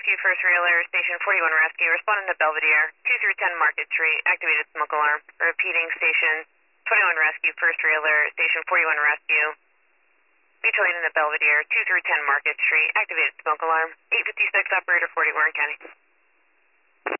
Rescue, first relay, station 41 Rescue, responding to Belvedere, 2 through 10 Market Street, activated smoke alarm. Repeating, station 21 Rescue, first relay, station 41 Rescue, mutual aid in the Belvedere, 2 through 10 Market Street, activated smoke alarm. 856, operator 40 Warren County.